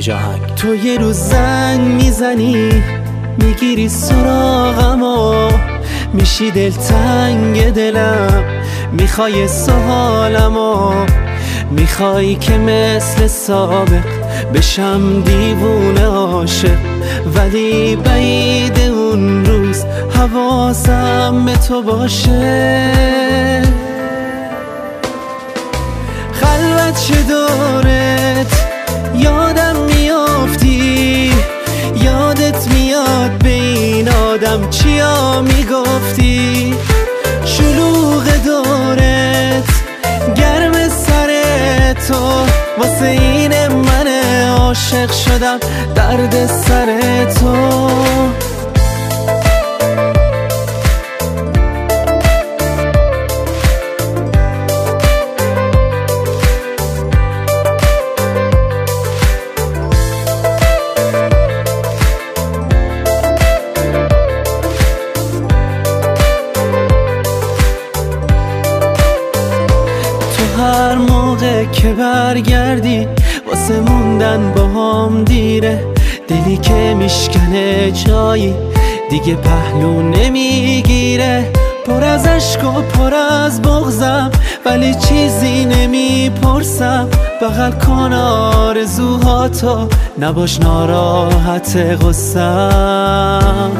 جاهنگ. تو یه روز زنگ میزنی میگیری سراغمو، میشی دلتنگ دلم، میخوای سوالمو، میخوای که مثل سابق بشم دیوونه عاشق، ولی بعید اون روز حواسم به تو باشه. خلوت چه دورت یادم میافتی، یادت میاد به این آدم چیا میگفتی، شلوغ دورت گرم سر تو، واسه این من عاشق شدم درد سر تو. هر موقع که برگردی واسه موندن با هم دیره، دلی که میشکنه جایی دیگه پهلو نمیگیره، پر از عشق و پر از بغضم ولی چیزی نمیپرسم، بغل کن آرزوهاتو نباش ناراحت غصم.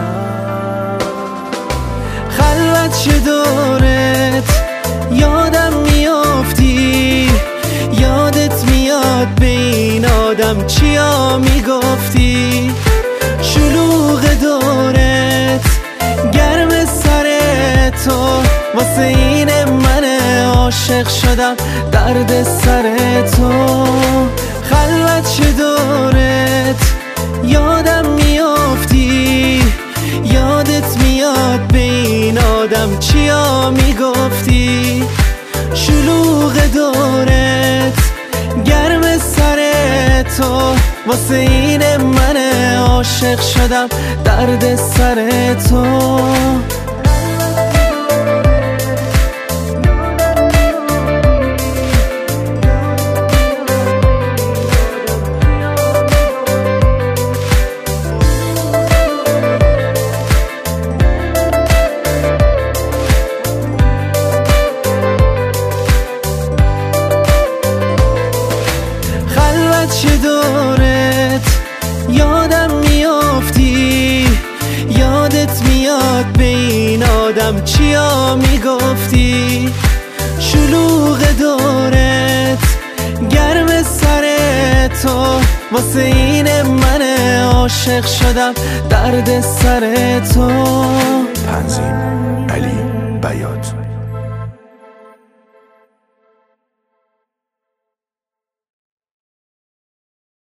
خلوت چه دورت یادم میافتی، یادت میاد به این آدم چیا میگفتی، شلوغ دورت گرم سر تو، واسه این من عاشق شدم درد سر تو. خلوت چه دورت یادم میافتی، یادت میاد به این آدم چیا میگفتی، شلوغ دورت گرم سر تو، واسه این من عاشق شدم درد سر تو. چه دورت یادم میافتی، یادت میاد به این آدم چیا میگفتی، شلوغ دورت گرم سر تو، واسه این من عاشق شدم درد سر تو. تنظیم علی بیات.